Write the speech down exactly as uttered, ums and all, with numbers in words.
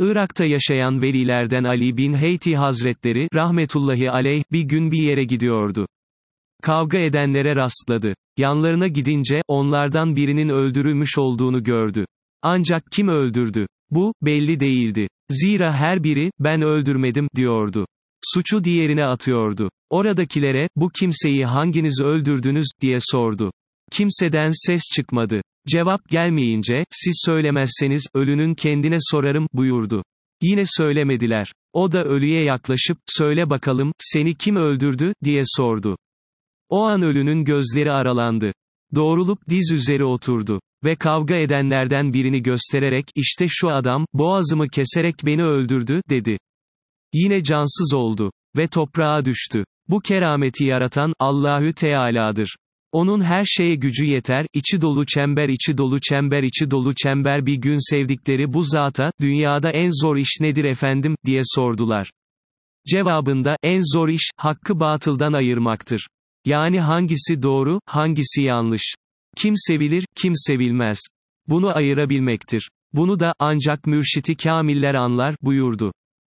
Irak'ta yaşayan velilerden Ali bin Heyti Hazretleri, rahmetullahi aleyh, bir gün bir yere gidiyordu. Kavga edenlere rastladı. Yanlarına gidince, onlardan birinin öldürülmüş olduğunu gördü. Ancak kim öldürdü? Bu, belli değildi. Zira her biri, ben öldürmedim, diyordu. Suçu diğerine atıyordu. Oradakilere, bu kimseyi hanginiz öldürdünüz, diye sordu. Kimseden ses çıkmadı. Cevap gelmeyince, siz söylemezseniz, ölünün kendine sorarım, buyurdu. Yine söylemediler. O da ölüye yaklaşıp, söyle bakalım, seni kim öldürdü, diye sordu. O an ölünün gözleri aralandı. Doğrulup diz üzeri oturdu. Ve kavga edenlerden birini göstererek, işte şu adam, boğazımı keserek beni öldürdü, dedi. Yine cansız oldu. Ve toprağa düştü. Bu kerameti yaratan, Allahü Teala'dır. Onun her şeye gücü yeter, içi dolu çember içi dolu çember içi dolu çember bir gün sevdikleri bu zata, dünyada en zor iş nedir efendim, diye sordular. Cevabında, en zor iş, hakkı batıldan ayırmaktır. Yani hangisi doğru, hangisi yanlış. Kim sevilir, kim sevilmez. Bunu ayırabilmektir. Bunu da, ancak mürşit-i kâmiller anlar, buyurdu.